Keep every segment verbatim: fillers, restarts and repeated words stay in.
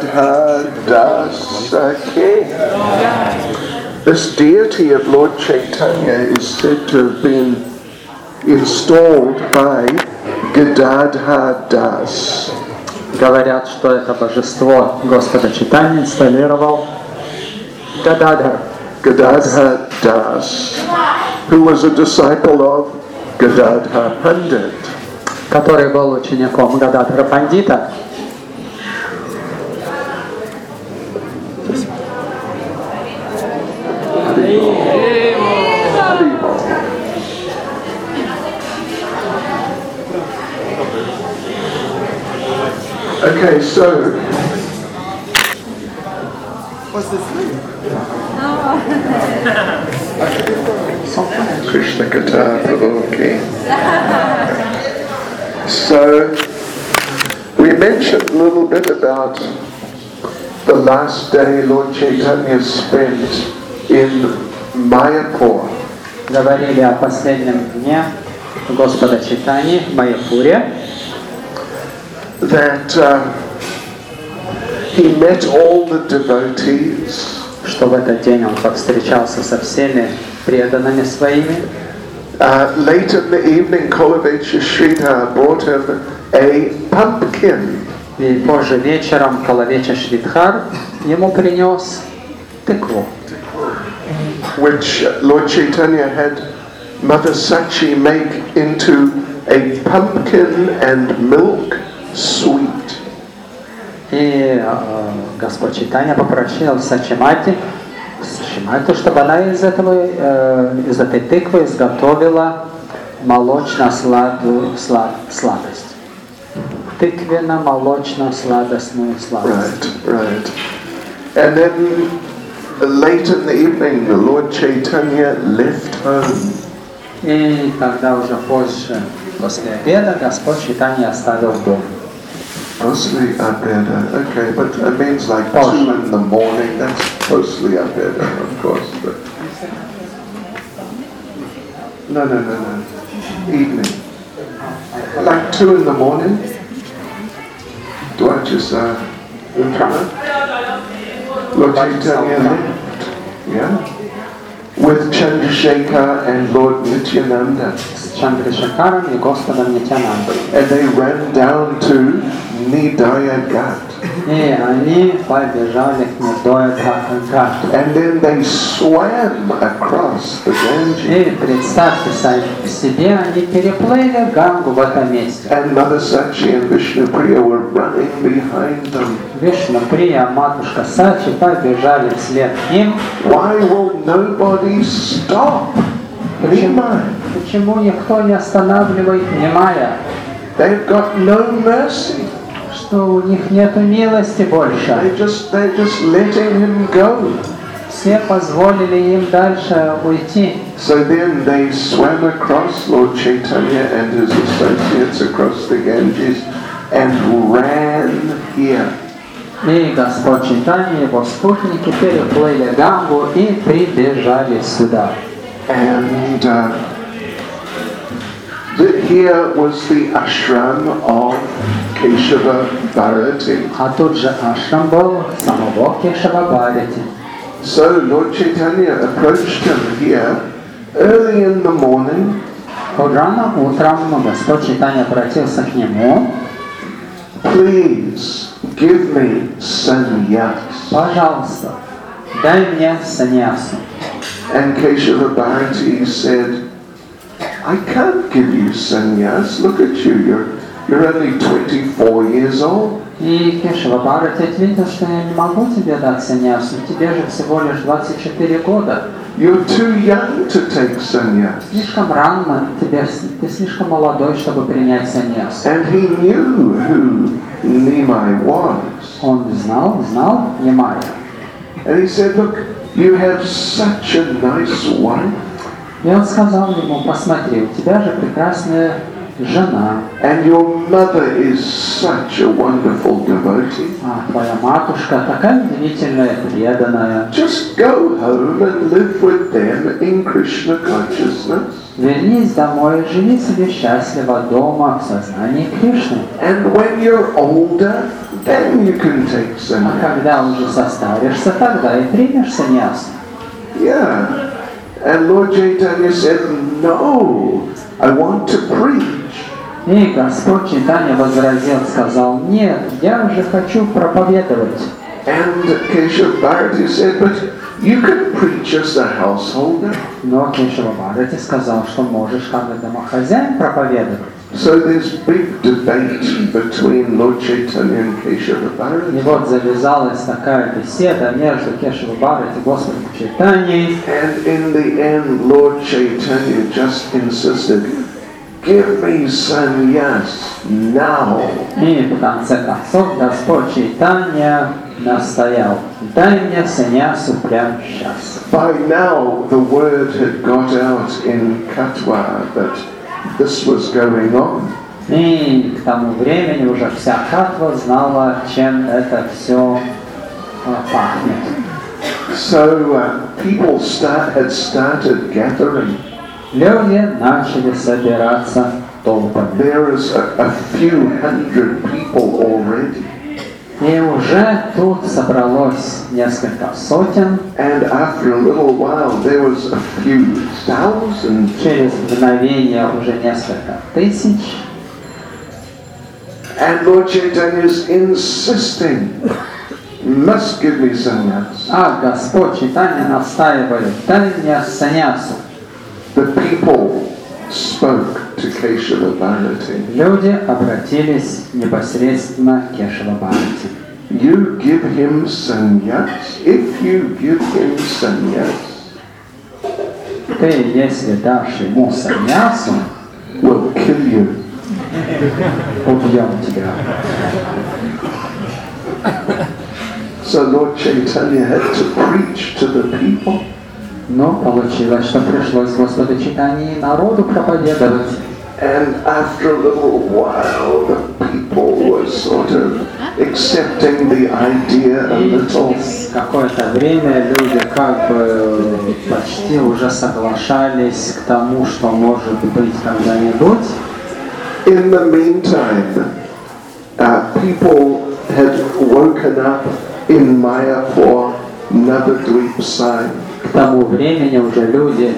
Gadadha Dasaki. This deity of Lord Chaitanya is said to have been installed by Gadadha Das. Говорят, что это божество Господа Чайтаньи инсталлировал Гададхар. Gadadha Das, who was a disciple of Gadadha Pandit. Который был учеником Гададхара Пандита. Okay, so what's this name? Krishna Katha Prabhu. Okay. So we mentioned a little bit about the last day Lord Chaitanya spent in Mayapur. Говорили о последнем дне Господа Чайтаньи в Майяпуре. That uh, he met all the devotees. Что в этот день он повстречался со всеми преданными своими. Uh, late in the evening, Kolavecha Sridhar brought him a pumpkin. И позже вечером Калавеча Шридхар ему принес тыкву, which Lord Chaitanya had Mother Sachi make into a pumpkin and milk sweet. И э, Господь Чайтанья попросил Сачимати, Сачимати, чтобы она из этого, э, из этой тыквы изготовила молочно-сладкую слад, сладость. Тыквенно-молочно-сладостную сладость. Right, right. And then late in the evening, the Lord Chaitanya left home. И когда уже позже, после обеда, Господь Чайтанья оставил дом. Mostly Abeda, okay, but it means like two in the morning. That's mostly Abeda, of course. But no, no, no, no. Evening, like two in the morning. Do I just uh, Lord Chaitanya left, yeah, with Chandrasekhar and Lord Nityananda. Chandrasekharом и Господом Нитянандой. And they ran down to Nidaya Ghat. И они побежали к Нидая Гhat. And then they swam across the Ganges. И представьте себе, они переплыли Гангу в этом месте. And Mother Sachi and Vishnupriya were running behind them. Вишнуприя, матушка Сачи побежали вслед к ним. Why will nobody stop? Почему, почему никто не останавливает внимания? They've got no mercy. Что у них нету милости больше. They just, they're just letting him go. Все позволили им дальше уйти. So then they swam across, Lord Chaitanya and his associates across the Ganges and ran here. И Господь Чайтанья и его спутники переплыли Гангу и прибежали сюда. And uh, the, here was the ashram of Keshava Bharati. А тут же ашрам был самого Кешава Бхарати. So Lord Chaitanya approached him here early in the morning. Рано утром Господь Чайтанья обратился к нему. Please give me sannyas. Пожалуйста, дай мне саньясу. And Keshava Bharati said, I can't give you sannyas. Look at you, you're, you're only twenty-four years old. И Кешава Бхарати ответил, что я не могу тебе дать саньясу, тебе же всего лишь двадцать четыре года. You're too young to take sannyas. Слишком рано, тебе, ты слишком молодой, чтобы принять саньясу. And he knew who Nimai was. Он знал, знал Нимая. And he said, look, you have such a nice wife. И он сказал ему, посмотри, у тебя же прекрасная жена. And your mother is such a wonderful devotee. А твоя матушка такая удивительная, преданная. Just go home and live with them in Krishna consciousness. Вернись домой, живи себе счастливо дома в сознании Кришны. And when you're older, then you can take А sannyas. когда уже состаришься, тогда и примешь саньясу. Yeah. And Lord Chaitanya said, no, I want to preach. И Господь Чайтанья возразил, сказал, нет, я же хочу проповедовать. And Keshav Bharati said, but you can preach as a householder. Но Кешава Бхарати сказал, что можешь как домохозяин проповедовать. So there's big debate between Lord Chaitanya and Keshav И Bharati. вот завязалась такая беседа между Кешава Бхарати и Господом Чайтаньей. And in the end, Lord Chaitanya just insisted, give me sannyas now. И в конце концов Господь Чайтанья настоял, дай мне саньясу прямо сейчас. By now, the word had got out in Katwa that this was going on. И к тому времени уже вся Катва знала, чем это все пахнет. So uh, people start, had started gathering. Люди начали собираться толпами. There is a, a few hundred people already. И уже тут собралось несколько сотен. And after a little while, there was a few thousand. Через мгновение уже несколько тысяч. And Lord Chaitanya is insisting, must give me sannyas. А Господь Чайтанья настаивает, дай мне саньясу. The people spoke to Keshava Bharati. Люди обратились непосредственно к Кешава Бхарати. You give him sannyas. If you give him sannyas, Ты, если дашь ему саньясу, we'll kill you. убьем тебя. So Lord Chaitanya had to preach to the people. Но получилось, что пришлось Господу Чайтанье народу проповедовать. And after a little while, the people were sort of accepting the idea a И little. через какое-то время люди как бы почти уже соглашались к тому, что может быть когда-нибудь. In the meantime, uh, people had woken up in Mayapur, Navadvip side. К тому времени уже люди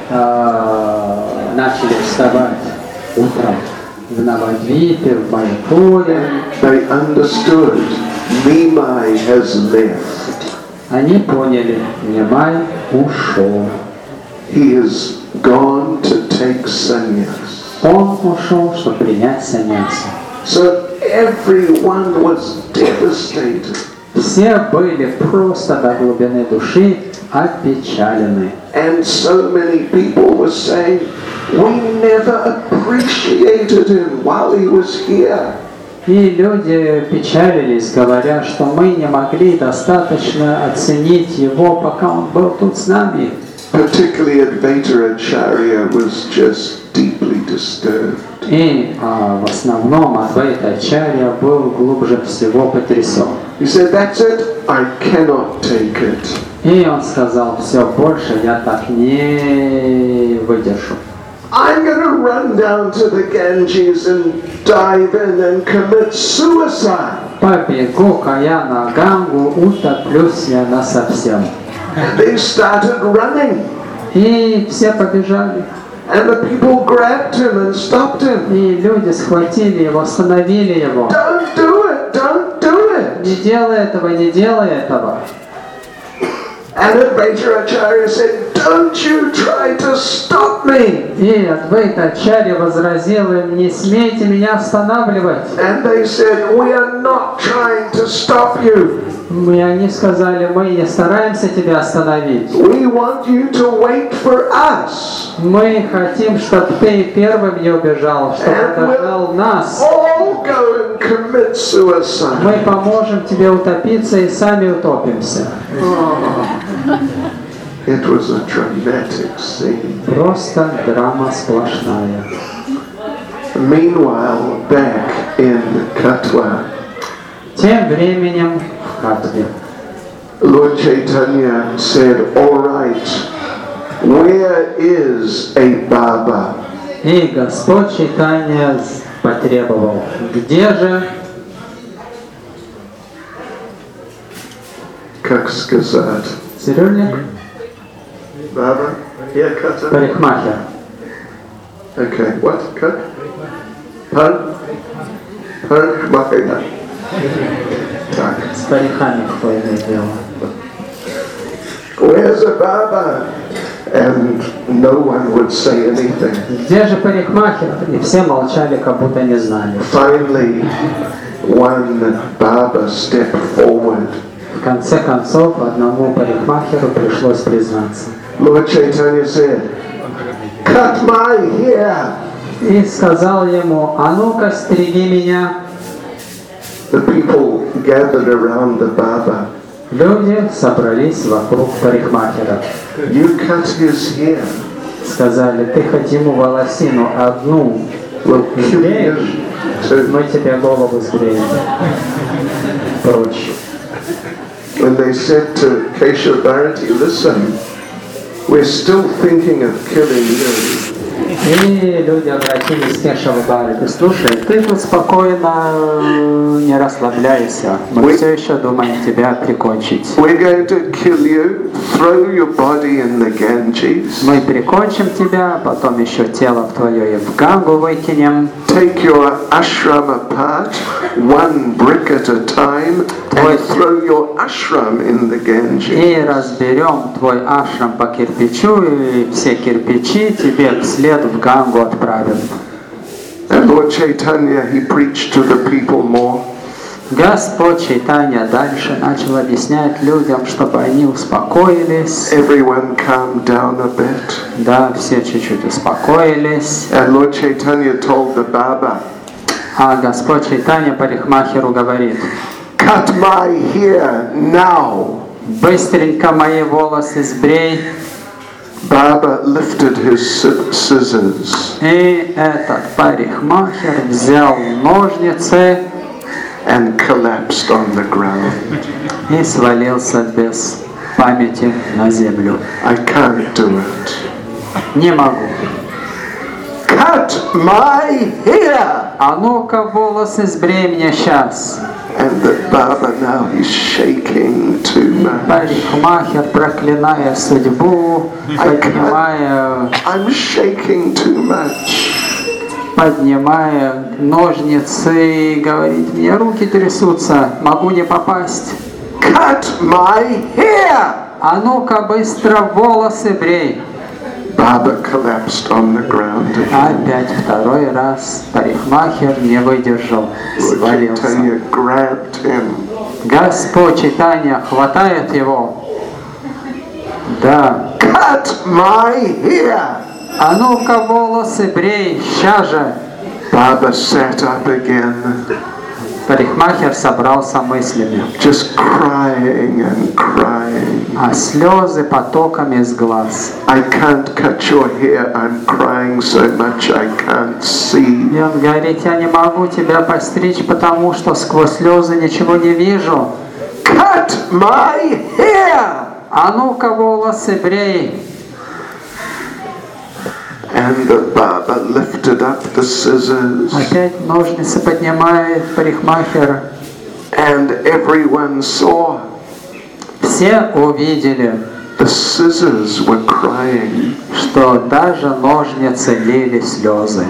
э, начали вставать утром в Навадвипе, в Майяпуре. They understood Nimai has left. Они поняли, Нимай ушел. He has gone to take sannyas. Он ушел, чтобы принять саньясу. So everyone was devastated. Все были просто до глубины души опечалены. And so many people were saying, we never appreciated him while he was here. И люди печалились, говоря, что мы не могли достаточно оценить его, пока он был тут с нами. Particularly Advaita Acharya was just deeply disturbed. И а, в основном Адвайта Ачарья был глубже всего потрясен. He said, that's it, I cannot take it. И он сказал, все, больше я так не выдержу. I'm going to run down to the Ganges and dive in and commit suicide. Побегу-ка я на Гангу, утоплюсь я насовсем. And they started running. И все побежали. And the people grabbed him and stopped him. И люди схватили его, остановили его. Don't do it, don't do it. Не делай этого, не делай этого. And Advaita Acharya said, don't you try to stop me. И Адвайта Ачарья возразил им, не смейте меня останавливать. And they said, we are not trying to stop you. И они сказали, мы не стараемся тебя остановить. We want you to wait for us. Мы хотим, чтобы ты первым не убежал, чтобы And дождал we'll нас. all go and commit suicide. Мы поможем тебе утопиться и сами утопимся. It was a dramatic scene. Просто драма сплошная. Meanwhile, back in Katwa, Тем временем в Катве Lord Chaitanya said, all right, where is a Baba? и Господь Чайтанья потребовал, где же как сказать? Цирюльник? Barber? Haircutter? Парикмахер. Okay, what? Cut? Pun? Парикмахер. Так. С париками кто имеет дело? Where's a barber? And no one would say anything. Где же парикмахер? И все молчали, как будто не знали. Finally, one barber stepped forward. В конце концов, одному парикмахеру пришлось признаться. Lord Chaitanya said, "Cut my hair." И сказал ему: а ну-ка, стриги меня. The people gathered around the barber. Люди собрались вокруг парикмахера. You cut his hair. Сказали: ты хоть ему волосину одну We'll kill сбреешь, you too. мы тебе голову сбреем. Прочь. When they said to Keshav Bharati, listen, we're still thinking of killing you. И люди обратились к Кешаву Бхарати: слушай, ты тут спокойно, не расслабляйся, мы все еще думаем тебя прикончить. We're going to kill you, throw your body in the Ganges, Мы прикончим тебя, потом еще тело твое и в Гангу выкинем, take your ashram apart, one brick at a time, and throw your ashram in the Ganges. и разберем твой ашрам по кирпичу, и все кирпичи тебе вслед в Гангу отправим. And Lord Chaitanya, he preached to the people more. Господь Чайтанья дальше начал объяснять людям, чтобы они успокоились. Everyone calmed down a bit. Да, все чуть-чуть успокоились. And Lord Chaitanya told the Baba, А Господь Чайтанья парикмахеру говорит: cut my hair now. быстренько мои волосы сбрей. Baba lifted his sci- scissors И этот парикмахер взял ножницы and collapsed on the ground. и свалился без памяти на землю. I can't do it. Не могу. Cut my hair! А ну-ка волосы сбрей мне сейчас. And the Baba now is shaking too much. Парикмахер, проклиная судьбу, поднимая, I'm shaking too much. поднимая ножницы и говорит: мне руки трясутся, могу не попасть. Cut my hair! А ну-ка быстро волосы брей. Baba collapsed on the ground. Опять второй раз парикмахер не выдержал, Lord свалился. Chaitanya grabbed him. Господь Чайтанья хватает его. Да. Cut my hair! А ну-ка волосы брей, ща же. Baba sat up again, Парикмахер собрался мыслями, just crying and crying. а слезы потоками из глаз. I can't cut your hair, I'm crying so much I can't see. И он говорит: я не могу тебя постричь, потому что сквозь слезы ничего не вижу. Cut my hair! А ну-ка волосы брей. And the Baba lifted up the scissors, Опять ножницы поднимает парикмахер. and everyone saw Все увидели, the scissors were crying. что даже ножницы лили слезы.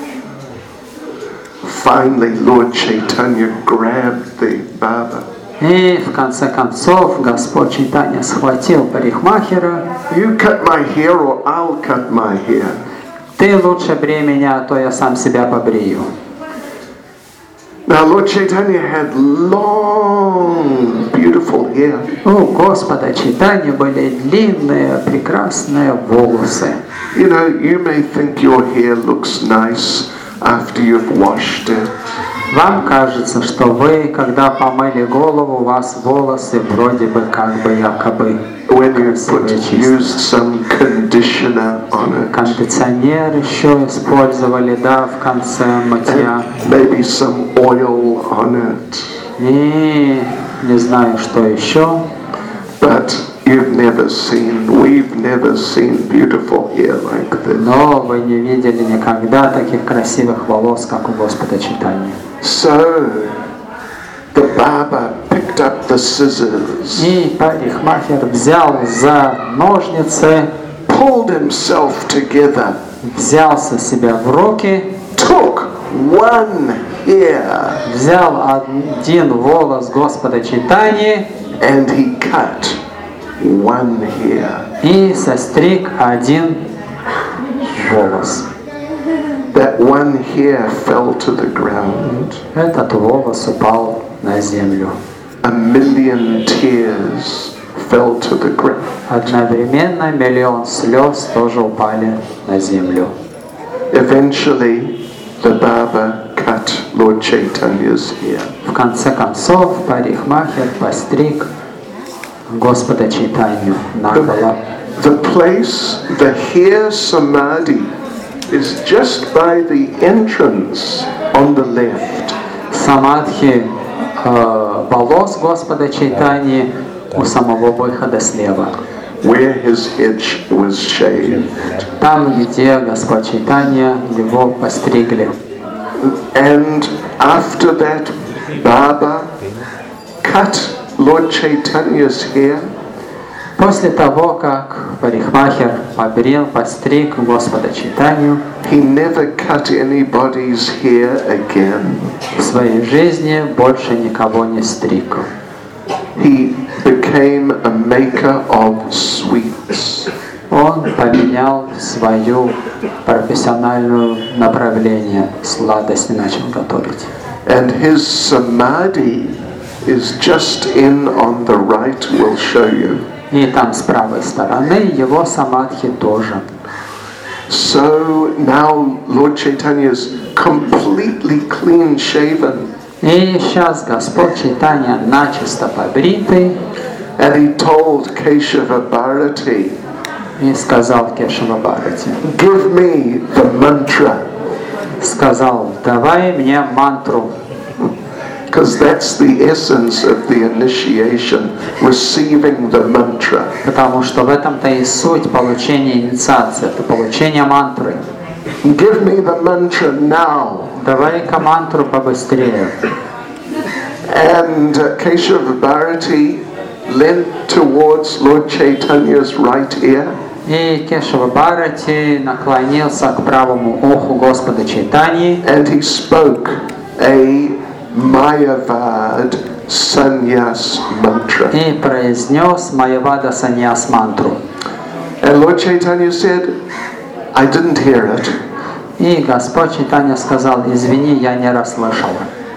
Finally, Lord Chaitanya grabbed the Baba. И в конце концов Господь Чайтанья схватил парикмахера. You cut my hair or I'll cut my hair. Ты лучше брей меня, а то я сам себя побрию. Now Lord Chaitanya had long, beautiful hair. У Господа Чайтаньи были длинные, прекрасные волосы. You know, you may think your hair looks nice after you've washed it. Вам кажется, что вы, когда помыли голову, у вас волосы вроде бы как бы якобы When you put, красивые, чистые. used some conditioner on it, Кондиционер еще использовали, да, в конце мытья. and maybe some oil on it, И не знаю, что еще. but you've never seen, we've never seen beautiful hair like this. Но вы не видели никогда таких красивых волос, как у Господа Чайтаньи. So, the barber picked up the scissors, И парикмахер взял за ножницы, pulled himself together, взялся себя в руки, took one hair, взял один волос Господа Чайтаньи and he cut one hair. и состриг один волос. That one hair fell to the ground. Этот волос упал на землю. A million tears fell to the ground. Одновременно миллион слез тоже упали на землю. Eventually, the barber cut Lord Chaitanya's hair. В конце концов, парикмахер постриг Господа Чайтанью наголо. The place, the hair samadhi, is just by the entrance on the left. Самадхи э, волос Господа Чайтаньи у самого выхода слева. Where his head was shaved. Там, где Господь Чайтанья его постригли. And after that, Baba cut Lord Chaitanya's hair. После того, как парикмахер побрил, постриг Господа Чайтанью, he never cut anybody's hair again. В своей жизни больше никого не стриг. He became a maker of sweets. Он поменял свое профессиональное направление, сладости начал готовить. And his samadhi is just in on the right, we'll show you. И там с правой стороны его самадхи тоже. So now Lord Chaitanya is completely clean shaven. И сейчас Господь Чайтанья начисто побритый. And he told Keshava Bharati, И сказал Кешава Бхарати, give me the mantra. сказал, давай мне мантру. Because that's the essence of the initiation, receiving the mantra. Потому что в этом-то и суть получения инициации, это получение мантры. Give me the mantra now. Давай-ка мантру побыстрее. And uh, Keshava Bharati leant towards Lord Chaitanya's right ear. И Кешава Бхарати наклонился к правому уху Господа Чайтаньи. And he spoke a Mayavad Sannyas mantra. И произнес Майявада Саньяс мантру. And Lord Chaitanya said, I didn't hear it. И Господь Чайтанья сказал, извини, я не расслышал.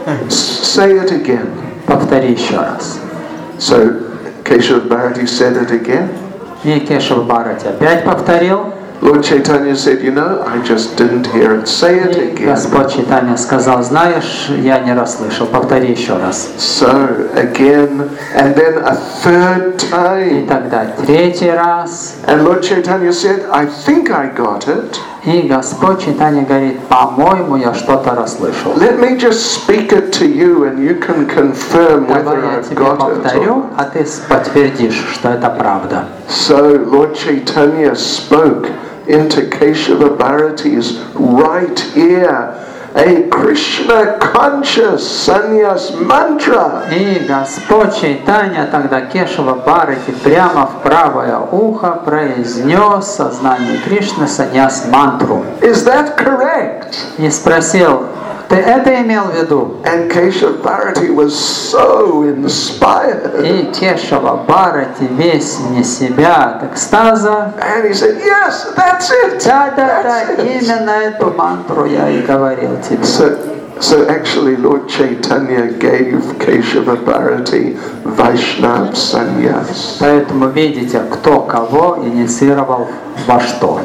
Say it again. Повтори еще раз. So Keshava Bharati said it again. И Кешава Бхарати опять повторил. Lord Chaitanya said, you know, I just didn't hear it. Say it И again. Господь Чайтанья сказал, знаешь, я не расслышал, повтори еще раз. So again, and then a third И time. тогда третий раз. And Lord Chaitanya said, I think I got it. И Господь Чайтанья говорит, по-моему, я что-то расслышал. Let me just speak it to you and you can confirm Давай whether я I've тебе got it. повторю, Or... а ты подтвердишь, что это правда. So Lord Chaitanya spoke into Keshava Bharati's right ear a Krishna conscious sannyas mantra. И Господь Чайтанья тогда Кешава Бхарати прямо в правое ухо произнес сознание Кришны саньяс мантру. Is that correct? И спросил, ты это имел в виду? And Keshava Bharati was so inspired. И Кешава Бхарати весь вне себя от экстаза. And he said, yes, that's it. Да, да, да, That's it. именно эту мантру я и говорил тебе. So, so actually Lord Chaitanya gave Keshava Bharati Vaishnav sannyas. Поэтому видите, кто кого инициировал во что.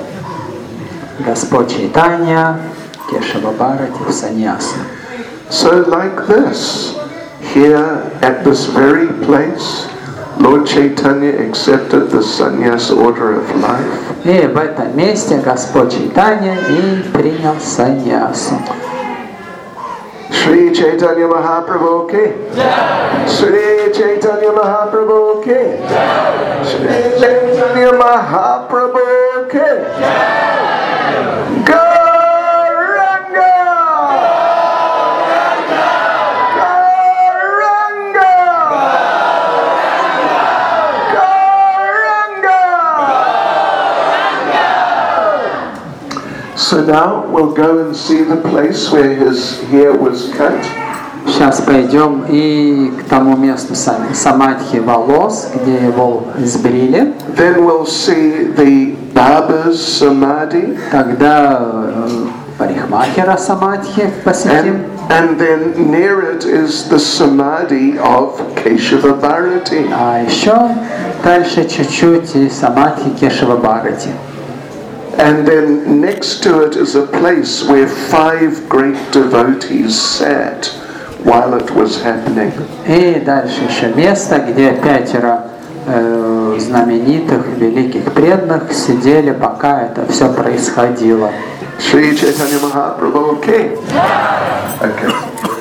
Господь Чайтанья, Кешава Бхарати в саньяс. So like this, here at this very place, Lord Chaitanya accepted the sannyas order of life. И в этом месте Господь Чайтанья и принял саньясу. Shri Chaitanya Mahaprabhu ki Jai. Shri Chaitanya Mahaprabhu ki Jai. Shri Chaitanya Mahaprabhu ki Jai. Gauranga. Gauranga. So now we'll go and see the place where his hair was cut. Сейчас пойдем и к тому месту самадхи волос, где его сбрили. Then we'll see the barber's samadhi. Тогда парикмахера самадхи посетим. And, and then near it is the samadhi of Keshava Bharati. А еще дальше чуть-чуть и самадхи Кешава Бхарати. And then next to it is a place where five great devotees sat while it was happening. И дальше еще место, где пятеро э, знаменитых великих преданных сидели, пока это все происходило. Shri Chaitanya Mahaprabhu, okay? Okay.